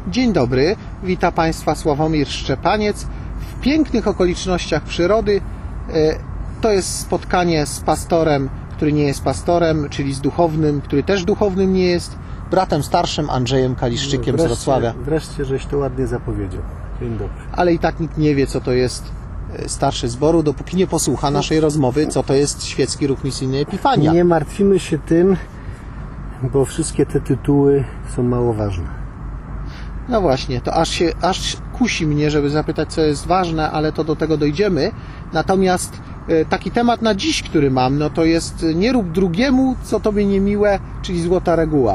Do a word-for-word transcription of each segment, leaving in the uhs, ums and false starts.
Dzień dobry, witam Państwa Sławomir Szczepaniec w pięknych okolicznościach przyrody. To jest spotkanie z pastorem, który nie jest pastorem, czyli z duchownym, który też duchownym nie jest, bratem starszym Andrzejem Kaliszczykiem wreszcie, z Wrocławia. Wreszcie, żeś to ładnie zapowiedział. Dzień dobry. Ale i tak nikt nie wie, co to jest starszy zboru, dopóki nie posłucha naszej rozmowy, co to jest Świecki Ruch Misyjny Epifania. Nie martwimy się tym, bo wszystkie te tytuły są mało ważne. No właśnie, to aż się aż kusi mnie, żeby zapytać, co jest ważne, ale to do tego dojdziemy. Natomiast taki temat na dziś, który mam, no to jest nie rób drugiemu, co tobie niemiłe, czyli złota reguła.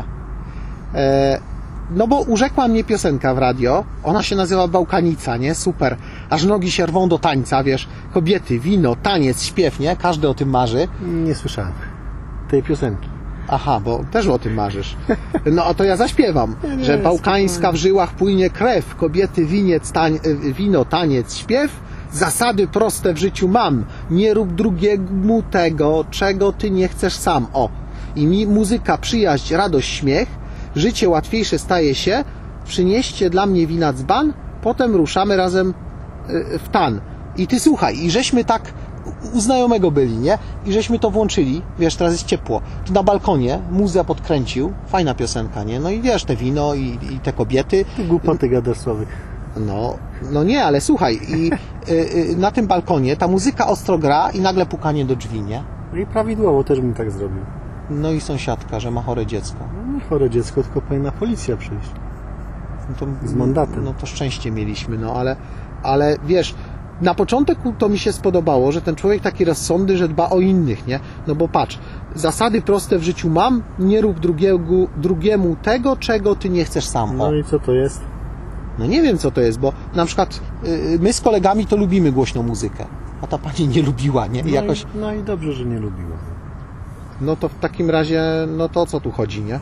No bo urzekła mnie piosenka w radio, ona się nazywa Bałkanica, nie? Super, aż nogi się rwą do tańca, wiesz, kobiety, wino, taniec, śpiew, nie? Każdy o tym marzy. Nie słyszałem tej piosenki. Aha, bo też o tym marzysz. No a to ja zaśpiewam, nie, że bałkańska w żyłach płynie krew, kobiety, winiec, tań, wino, taniec, śpiew, zasady proste w życiu mam, nie rób drugiemu tego, czego ty nie chcesz sam. O, i mi muzyka, przyjaźń, radość, śmiech, życie łatwiejsze staje się, przynieście dla mnie wina dzban, potem ruszamy razem w tan. I ty słuchaj, i żeśmy tak u znajomego byli, nie? I żeśmy to włączyli, wiesz, teraz jest ciepło. Tu na balkonie muzę podkręcił, fajna piosenka, nie? No i wiesz, te wino i, i te kobiety. Ty głupoty gadasz, Sławek. No, no nie, ale słuchaj, i y, y, na tym balkonie ta muzyka ostro gra i nagle pukanie do drzwi, nie? No i prawidłowo też bym tak zrobił. No i sąsiadka, że ma chore dziecko. No nie chore dziecko, tylko powinna policja przyjść. No to, z mandatem. No to szczęście mieliśmy, no ale, ale wiesz, na początku to mi się spodobało, że ten człowiek taki rozsądny, że dba o innych, nie? No bo patrz, zasady proste w życiu mam, nie rób drugiego, drugiemu tego, czego ty nie chcesz sam. O. No i co to jest? No nie wiem, co to jest, bo na przykład yy, my z kolegami to lubimy głośną muzykę, a ta pani nie lubiła, nie? I no, jakoś... i, no i dobrze, że nie lubiła. No to w takim razie, no to o co tu chodzi, nie?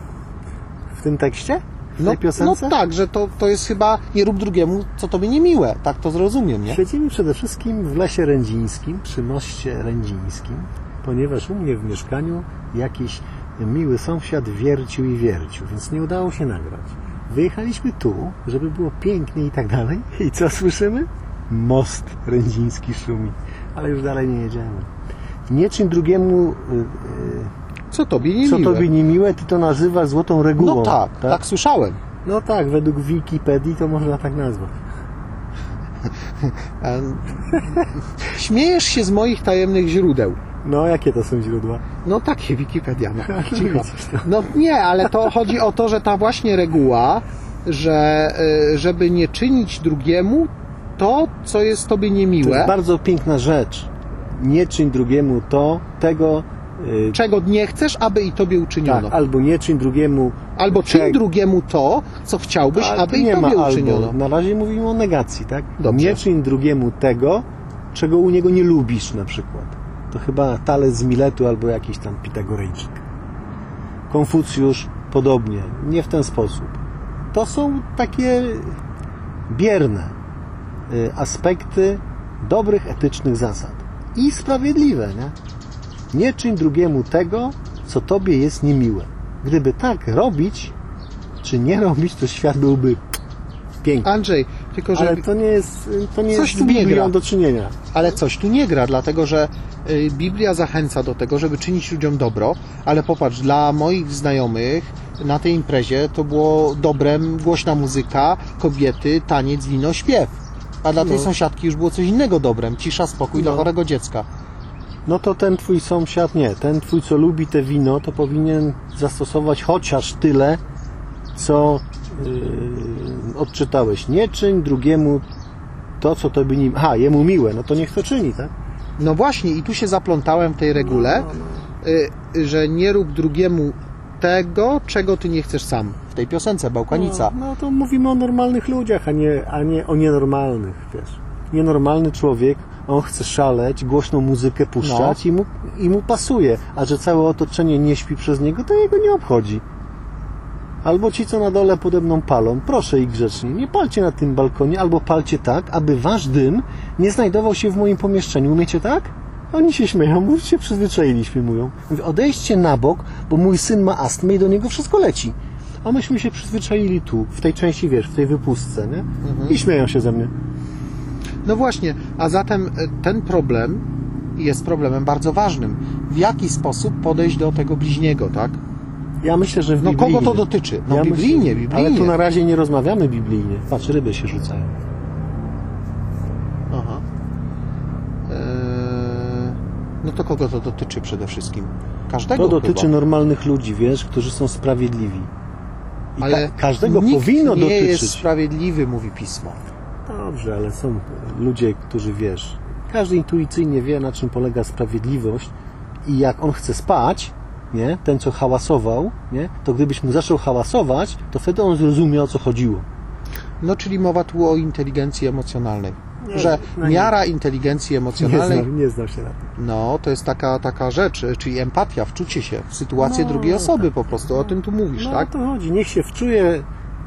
W tym tekście? W no, tej piosence? No tak, że to, to jest chyba nie rób drugiemu, co tobie niemiłe. Tak to zrozumiem, nie? Siedzimy przede wszystkim w Lesie Rędzińskim, przy moście Rędzińskim, ponieważ u mnie w mieszkaniu jakiś miły sąsiad wiercił i wiercił, więc nie udało się nagrać. Wyjechaliśmy tu, żeby było pięknie i tak dalej. I co słyszymy? Most Rędziński szumi. Ale już dalej nie jedziemy. Nie czym drugiemu... Yy, yy, co tobie niemiłe? Co tobie niemiłe, ty to nazywasz złotą regułą. No tak, tak, tak słyszałem. No tak, według Wikipedii to można tak nazwać. Śmiejesz się z moich tajemnych źródeł. No, jakie to są źródła? No takie, Wikipedia. No, cicho. No nie, ale to chodzi o to, że ta właśnie reguła, że żeby nie czynić drugiemu to, co jest tobie niemiłe. To jest bardzo piękna rzecz. Nie czyń drugiemu to, tego... czego nie chcesz, aby i tobie uczyniono. Tak, albo nie czyń drugiemu... Albo czyń czeg... drugiemu to, co chciałbyś, ale aby i nie tobie ma uczyniono. Albo. Na razie mówimy o negacji, tak? Dobrze. Nie czyń drugiemu tego, czego u niego nie lubisz na przykład. To chyba Tales z Miletu albo jakiś tam Pitagorejczyk. Konfucjusz podobnie. Nie w ten sposób. To są takie bierne aspekty dobrych, etycznych zasad. I sprawiedliwe, nie? Nie czyń drugiemu tego, co tobie jest niemiłe. Gdyby tak robić, czy nie robić, to świat byłby piękny. Andrzej, tylko że... Ale to nie jest, to nie coś jest tu z Biblią nie gra. do czynienia. Ale coś tu nie gra, dlatego że Biblia zachęca do tego, żeby czynić ludziom dobro, ale popatrz, dla moich znajomych na tej imprezie to było dobrem głośna muzyka, kobiety, taniec, wino, śpiew. A dla tej no. sąsiadki już było coś innego dobrem, cisza, spokój no. dla chorego dziecka. No to ten twój sąsiad nie. Ten twój, co lubi te wino, to powinien zastosować chociaż tyle, co yy, odczytałeś. Nie czyń drugiemu to, co tobie nim... Aha, jemu miłe. No to niech to czyni, tak? No właśnie, i tu się zaplątałem w tej regule, no, no. Yy, że nie rób drugiemu tego, czego ty nie chcesz sam. W tej piosence Bałkanica. No, no to mówimy o normalnych ludziach, a nie, a nie o nienormalnych, wiesz. Nienormalny człowiek, on chce szaleć, głośną muzykę puszczać no. i, mu, i mu pasuje, a że całe otoczenie nie śpi przez niego, to jego nie obchodzi. Albo ci, co na dole pode mną palą, proszę ich grzecznie, nie palcie na tym balkonie, albo palcie tak, aby wasz dym nie znajdował się w moim pomieszczeniu. Umiecie tak? Oni się śmieją, bo się przyzwyczaili, mówią. Mówię, odejdźcie na bok, bo mój syn ma astmę i do niego wszystko leci. A myśmy się przyzwyczaili tu, w tej części, wiesz, w tej wypustce, nie? Mhm. I śmieją się ze mnie. No właśnie, a zatem ten problem jest problemem bardzo ważnym. W jaki sposób podejść do tego bliźniego, tak? Ja myślę, że w No biblijnie. kogo to dotyczy? No ja biblijnie, myślę, biblijnie. Ale tu na razie nie rozmawiamy biblijnie. Patrz, ryby się rzucają. Aha. Eee, no to kogo to dotyczy przede wszystkim? Każdego To dotyczy chyba. normalnych ludzi, wiesz, którzy są sprawiedliwi. I Ale ka- każdego nikt powinno nie dotyczyć. jest sprawiedliwy, mówi Pismo. Dobrze, ale są ludzie, którzy, wiesz, każdy intuicyjnie wie, na czym polega sprawiedliwość i jak on chce spać, nie, ten, co hałasował, nie, to gdybyś mu zaczął hałasować, to wtedy on zrozumie, o co chodziło. No, czyli mowa tu o inteligencji emocjonalnej. Nie, że no nie. miara inteligencji Nie emocjonalnej, znam, nie znam się na tym. no, to jest taka, taka rzecz, czyli empatia, wczucie się w sytuację No, drugiej osoby tak. po prostu. O tym tu mówisz, No tak? o to chodzi. Niech się wczuje y,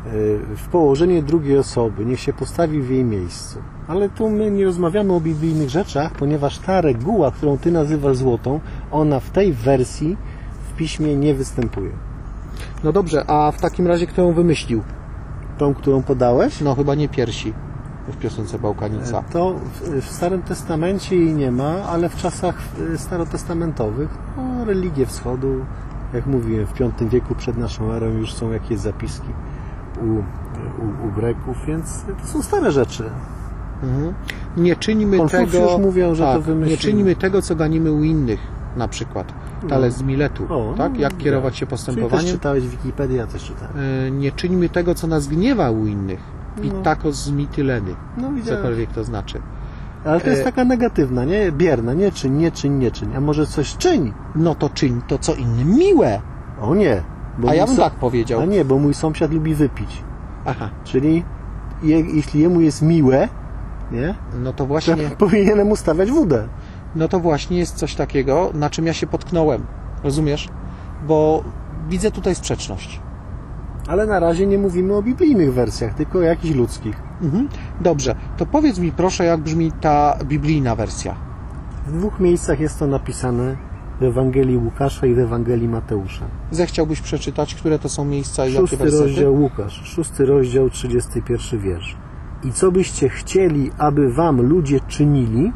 w położenie drugiej osoby, niech się postawi w jej miejscu. Ale tu my nie rozmawiamy o biblijnych rzeczach, ponieważ ta reguła, którą ty nazywasz złotą, ona w tej wersji w piśmie nie występuje. No dobrze, a w takim razie kto ją wymyślił? Tą, którą podałeś, No chyba nie piersi w piosence Bałkanica. to w, w Starym Testamencie jej nie ma, ale w czasach y, starotestamentowych no, religie wschodu, jak mówiłem, w piątym wieku przed naszą erą już są jakieś zapiski u, u, u Greków, więc to są stare rzeczy. Mhm. Nie czyńmy Konfucjusz tego, mówią, że to tak, wymyślił. nie czyńmy tego, co ganimy u innych, na przykład. Tales z Miletu, O, tak? no, Jak kierować się Czyli też postępowaniem? czytałeś Wikipedię, ja też czytałem. Y, Nie czyńmy tego, co nas gniewa u innych. No. Pitako z mityleny, No widziałem. cokolwiek to znaczy. Ale to jest e- taka negatywna, nie? Bierna, nie czyń, nie czyń, nie czyń. A może coś czyń? No to czyń to, co innym miłe. O nie. Bo A ja mój bym so- tak powiedział. A nie, bo mój sąsiad lubi wypić. Aha, Czyli je, jeśli jemu jest miłe, nie? no to To właśnie, powinienem ustawiać wódę. no to właśnie jest coś takiego, na czym ja się potknąłem. Rozumiesz? Bo widzę tutaj sprzeczność. Ale na razie nie mówimy o biblijnych wersjach, tylko o jakichś ludzkich. Mhm. Dobrze, to powiedz mi proszę, jak brzmi ta biblijna wersja. W dwóch miejscach jest to napisane w Ewangelii Łukasza i w Ewangelii Mateusza. Zechciałbyś przeczytać, które to są miejsca i jakie Szósty wersety? rozdział Łukasz, szósty rozdział, trzydziesty pierwszy wiersz. I co byście chcieli, aby wam ludzie czynili,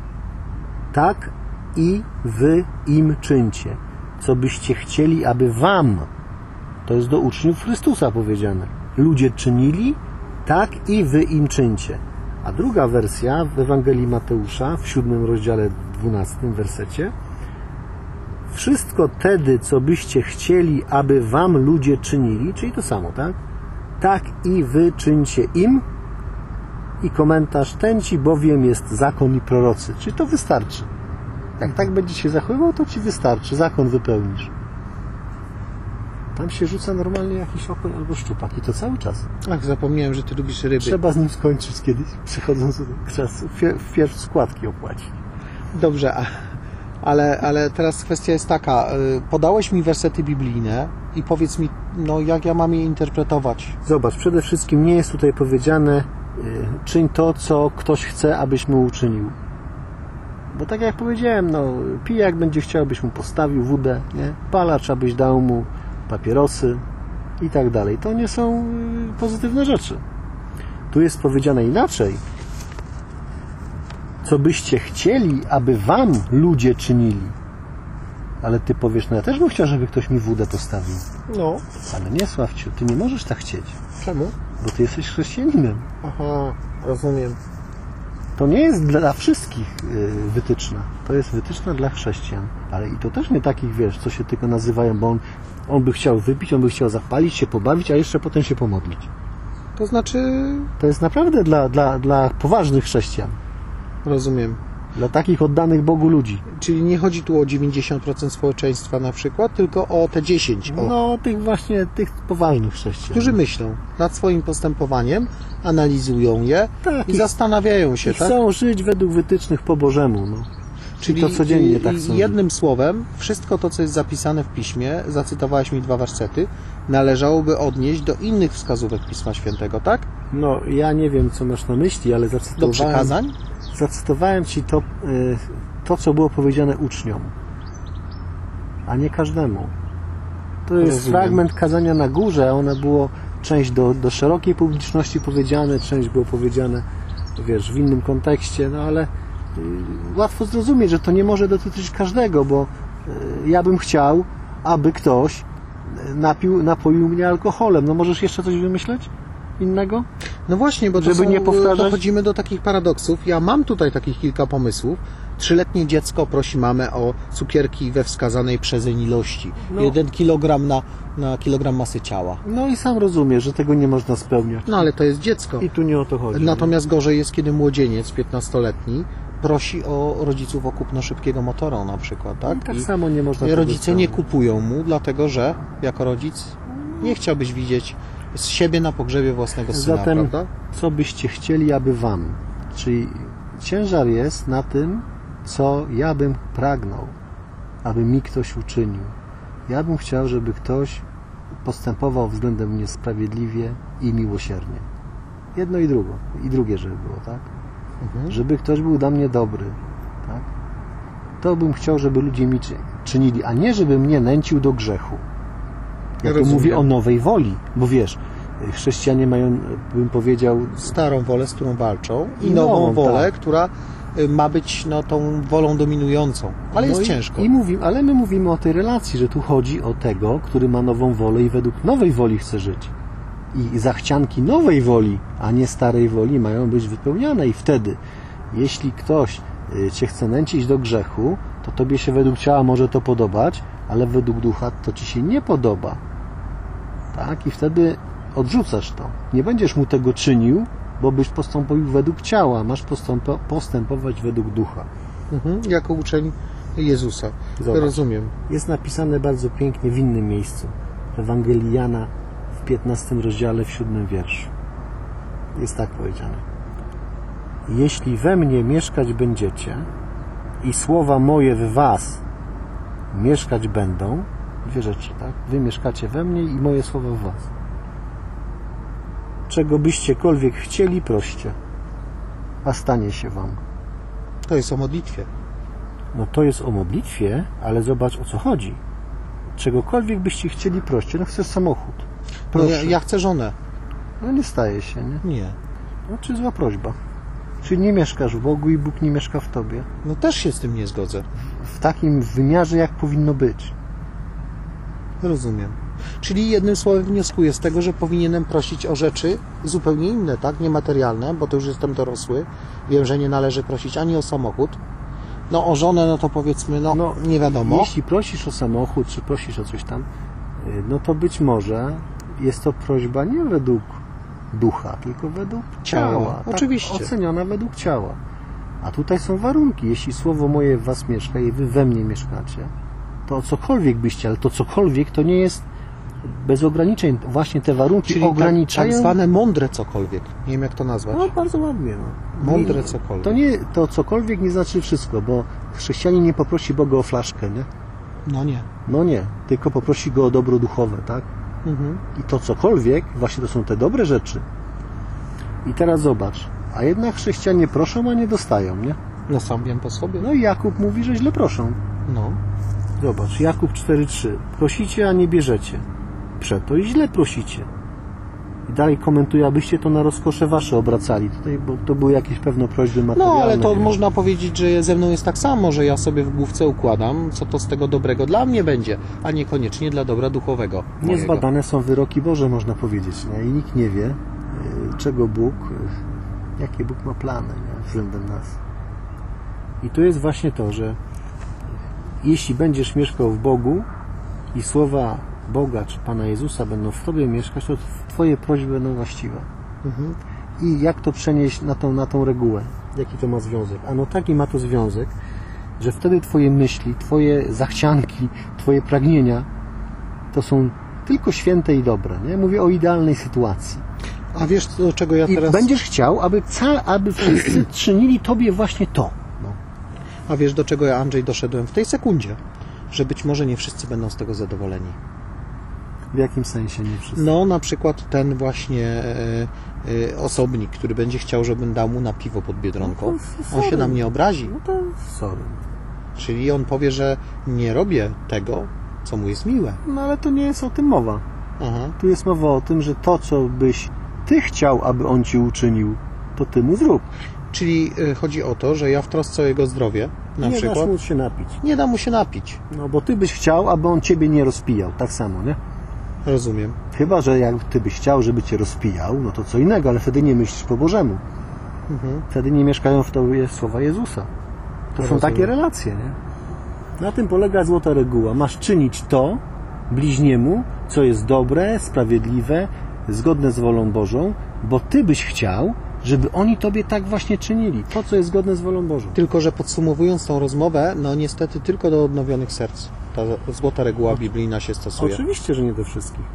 tak i wy im czyńcie. Co byście chcieli, aby wam, to jest do uczniów Chrystusa powiedziane, ludzie czynili, tak i wy im czyńcie. A druga wersja w Ewangelii Mateusza, w siódmym rozdziale, dwunastym wersecie. Wszystko tedy, co byście chcieli, aby wam ludzie czynili, czyli to samo, tak? Tak i wy czyńcie im. I komentarz: ten ci bowiem jest zakon i prorocy. Czyli to wystarczy. Jak tak będzie się zachowywał, to ci wystarczy. Zakon wypełnisz. Tam się rzuca normalnie jakiś okoń albo szczupak i to cały czas. Ach, zapomniałem, że ty lubisz ryby. Trzeba z nim skończyć kiedyś, przychodząc do czasu. Wpierw składki opłacić. Dobrze, a- ale, ale teraz kwestia jest taka. y, Podałeś mi wersety biblijne i powiedz mi, no jak ja mam je interpretować? Zobacz, przede wszystkim nie jest tutaj powiedziane y, czyń to, co ktoś chce, abyś mu uczynił. Bo tak jak powiedziałem, no pijak będzie chciał, abyś mu postawił wódę, nie? Palacz, abyś dał mu papierosy i tak dalej. To nie są y, pozytywne rzeczy. Tu jest powiedziane inaczej. Co byście chcieli, aby wam ludzie czynili. Ale ty powiesz, no ja też bym chciał, żeby ktoś mi wódę postawił. No, Ale nie, Sławciu, ty nie możesz tak chcieć, czemu? bo ty jesteś chrześcijaninem. Aha, rozumiem. To nie jest dla wszystkich y, wytyczna. To jest wytyczna dla chrześcijan. Ale i to też nie takich, wiesz, co się tylko nazywają, bo on, on by chciał wypić, on by chciał zapalić, się pobawić, a jeszcze potem się pomodlić. To znaczy, To jest naprawdę dla, dla, dla poważnych chrześcijan. rozumiem. Dla takich oddanych Bogu ludzi. Czyli nie chodzi tu o dziewięćdziesiąt procent społeczeństwa na przykład, tylko o te dziesięć procent. O, No, tych właśnie, tych poważnych chrześcijan. którzy myślą nad swoim postępowaniem, analizują je Tak, i i- zastanawiają się, I tak? chcą żyć według wytycznych po Bożemu. No. Czyli to codziennie y, tak y, są. jednym słowem, wszystko to, co jest zapisane w Piśmie, zacytowałeś mi dwa wersety, należałoby odnieść do innych wskazówek Pisma Świętego, tak? No, ja nie wiem, co masz na myśli, ale Do zacytowałem, przykazań? zacytowałem Ci to, y, to, co było powiedziane uczniom, a nie każdemu. To To jest Rozumiem. fragment kazania na górze, a ona było część do, do szerokiej publiczności powiedziane, część było powiedziane, wiesz, w innym kontekście, no ale y, łatwo zrozumieć, że to nie może dotyczyć każdego, bo y, ja bym chciał, aby ktoś napił, napoił mnie alkoholem. No możesz jeszcze coś wymyśleć innego? No właśnie, bo to Żeby są, nie powtarzać- dochodzimy do takich paradoksów. Ja mam tutaj takich kilka pomysłów. Trzyletnie dziecko prosi mamę o cukierki we wskazanej przezeń ilości. No. Jeden kilogram na, na kilogram masy ciała. No i sam rozumiesz, że tego nie można spełniać. No ale to jest dziecko. I tu nie o to chodzi. Natomiast gorzej jest, kiedy młodzieniec, piętnastoletni, prosi o rodziców o kupno szybkiego motora na przykład, tak? I tak I samo nie można tego rodzice nie spełniać. kupują mu, dlatego że jako rodzic nie chciałbyś widzieć z siebie na pogrzebie własnego syna, Zatem prawda? co byście chcieli, aby wam? Czyli ciężar jest na tym, co ja bym pragnął, aby mi ktoś uczynił. Ja bym chciał, żeby ktoś postępował względem mnie sprawiedliwie i miłosiernie. Jedno i drugo. I drugie, żeby było, tak? Mhm. Żeby ktoś był dla mnie dobry, tak? To bym chciał, żeby ludzie mi czy- czynili, a nie żeby mnie nęcił do grzechu. Ja tu Rozumiem. mówię o nowej woli, bo wiesz, chrześcijanie mają, bym powiedział, Starą wolę, z którą walczą i I nową nową, wolę, tak. która y, ma być no, tą wolą dominującą. Ale jest no i, ciężko. I mówi, ale my mówimy o tej relacji, że tu chodzi o tego, który ma nową wolę i według nowej woli chce żyć. I zachcianki nowej woli, a nie starej woli mają być wypełniane. I wtedy, jeśli ktoś y, cię chce nęcić do grzechu, to tobie się według ciała może to podobać, ale według ducha to ci się nie podoba. Tak? I wtedy odrzucasz to. Nie będziesz mu tego czynił, bo byś postąpił według ciała. Masz postąpo- postępować według ducha. Mhm. Jako uczeń Jezusa. Zobacz. Rozumiem. Jest napisane bardzo pięknie w innym miejscu. W Ewangelii Jana w piętnastym rozdziale, w siódmym wierszu. Jest tak powiedziane. Jeśli we mnie mieszkać będziecie i słowa moje w was mieszkać będą, dwie rzeczy, tak? Wy mieszkacie we mnie i moje słowa w was. Czego byściekolwiek chcieli, proście, a stanie się wam. To jest o modlitwie. No to jest o modlitwie, ale zobacz, o co chodzi. Czegokolwiek byście chcieli, proście. No chcesz samochód. No, Proszę. ja, ja chcę żonę. No nie staje się, nie? Nie. No czy zła prośba. Czyli nie mieszkasz w Bogu i Bóg nie mieszka w tobie. No też się z tym nie zgodzę. W takim wymiarze, jak powinno być. Rozumiem. Czyli jednym słowem wnioskuję z tego, że powinienem prosić o rzeczy zupełnie inne, tak? Niematerialne, bo to już jestem dorosły. Wiem, że nie należy prosić ani o samochód. No o żonę, no to powiedzmy, no, No, nie wiadomo. Jeśli prosisz o samochód, czy prosisz o coś tam, y, no to być może jest to prośba nie według ducha, tylko według ciała. Ciała, Tak oczywiście. oceniona według ciała. A tutaj są warunki. Jeśli słowo moje w was mieszka i wy we mnie mieszkacie, to cokolwiek byście, ale to cokolwiek to nie jest bez ograniczeń. Właśnie te warunki Czyli ograniczają. tak, tak zwane mądre cokolwiek. Nie wiem, jak to nazwać. No bardzo ładnie. No. Mądre Nie- cokolwiek. To nie, to cokolwiek nie znaczy wszystko, bo chrześcijanin nie poprosi Boga o flaszkę, nie? No nie. No nie, tylko poprosi Go o dobro duchowe, tak? Mhm. I to cokolwiek, właśnie to są te dobre rzeczy. I teraz zobacz, a jednak chrześcijanie proszą, a nie dostają, nie? No sam wiem po sobie. No i Jakub mówi, że źle proszą. No. Zobacz, Jakub cztery trzy. Prosicie, a nie bierzecie. Przeto i źle prosicie. I dalej komentuje, abyście to na rozkosze wasze obracali. Tutaj, bo to były jakieś pewne prośby No, materialne. ale to nie? można powiedzieć, że ze mną jest tak samo, że ja sobie w główce układam, co to z tego dobrego dla mnie będzie, a niekoniecznie dla dobra duchowego. mojego. Niezbadane są wyroki Boże, można powiedzieć. Nie? I nikt nie wie, y, czego Bóg, y, jakie Bóg ma plany, nie? Względem nas. I to jest właśnie to, że jeśli będziesz mieszkał w Bogu i słowa Boga czy Pana Jezusa będą w Tobie mieszkać, to Twoje prośby będą właściwe. Mhm. I jak to przenieść na tą, na tą regułę? Jaki to ma związek? Ano taki ma to związek, że wtedy Twoje myśli, Twoje zachcianki, Twoje pragnienia to są tylko święte i dobre. Nie? Mówię o idealnej sytuacji. A wiesz, do czego ja I teraz... będziesz chciał, aby, ca, aby wszyscy czynili Tobie właśnie to. No. A wiesz, do czego ja, Andrzej, doszedłem w tej sekundzie? Że być może nie wszyscy będą z tego zadowoleni. W jakim sensie nie wszyscy? No, na przykład ten właśnie e, e, osobnik, który będzie chciał, żebym dał mu na piwo pod Biedronką, No to on się sorry. na mnie obrazi. No to sorry. Czyli on powie, że nie robię tego, co mu jest miłe. No ale to nie jest o tym mowa. Aha. Tu jest mowa o tym, że to, co byś ty chciał, aby on ci uczynił, to ty mu zrób. Czyli y, chodzi o to, że ja w trosce o jego zdrowie, na nie przykład, dasz mu się napić. nie dam mu się napić. No bo ty byś chciał, aby on ciebie nie rozpijał. Tak samo, nie? Rozumiem. Chyba że jak ty byś chciał, żeby cię rozpijał, no to co innego, ale wtedy nie myślisz po Bożemu. Mhm. Wtedy nie mieszkają w tobie słowa Jezusa. To Rozumiem. są takie relacje, nie? Na tym polega złota reguła. Masz czynić to bliźniemu, co jest dobre, sprawiedliwe, zgodne z wolą Bożą, bo ty byś chciał, żeby oni tobie tak właśnie czynili. To, co jest zgodne z wolą Bożą. Tylko, że podsumowując tą rozmowę, no niestety tylko do odnowionych serc. Ta złota reguła biblijna się stosuje. Oczywiście, że nie do wszystkich.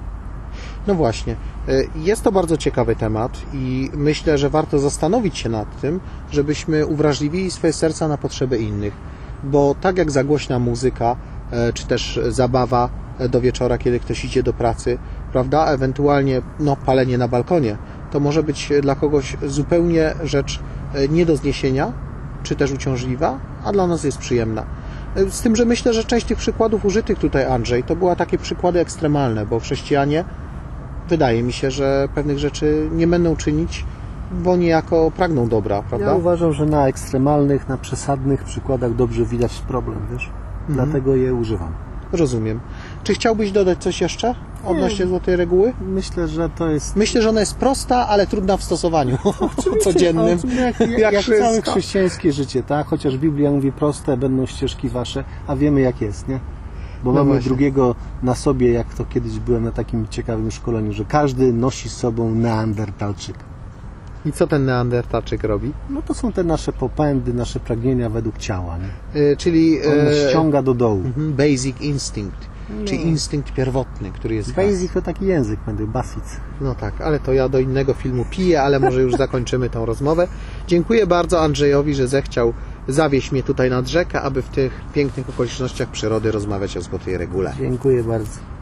No właśnie. Jest to bardzo ciekawy temat i myślę, że warto zastanowić się nad tym, żebyśmy uwrażliwili swoje serca na potrzeby innych. Bo tak jak za głośna muzyka, czy też zabawa do wieczora, kiedy ktoś idzie do pracy, prawda, ewentualnie no, palenie na balkonie, to może być dla kogoś zupełnie rzecz nie do zniesienia, czy też uciążliwa, a dla nas jest przyjemna. Z tym, że myślę, że część tych przykładów użytych tutaj, Andrzej, to były takie przykłady ekstremalne, bo chrześcijanie, wydaje mi się, że pewnych rzeczy nie będą czynić, bo niejako pragną dobra, prawda? Ja uważam, że na ekstremalnych, na przesadnych przykładach dobrze widać problem, wiesz? Mhm. Dlatego je używam. Rozumiem. Czy chciałbyś dodać coś jeszcze odnośnie złotej reguły? Myślę, że to jest... Myślę, że ona jest prosta, ale trudna w stosowaniu codziennym. Jak, jak, Jak jak całe wszystko. chrześcijańskie życie, tak? Chociaż Biblia mówi proste będą ścieżki wasze, a wiemy jak jest, nie? Bo No mamy właśnie. drugiego na sobie, jak to kiedyś byłem na takim ciekawym szkoleniu, że każdy nosi z sobą neandertalczyk. I co ten neandertalczyk robi? No to są te nasze popędy, nasze pragnienia według ciała, nie? Yy, czyli On nas yy, ściąga do dołu. mhm, basic instinct, czyli instynkt pierwotny, który jest w nas. Basic to taki język, będę basic. No tak, ale to ja do innego filmu piję, ale może już zakończymy tą rozmowę. Dziękuję bardzo Andrzejowi, że zechciał zawieźć mnie tutaj nad rzekę, aby w tych pięknych okolicznościach przyrody rozmawiać o złotej regule. Dziękuję bardzo.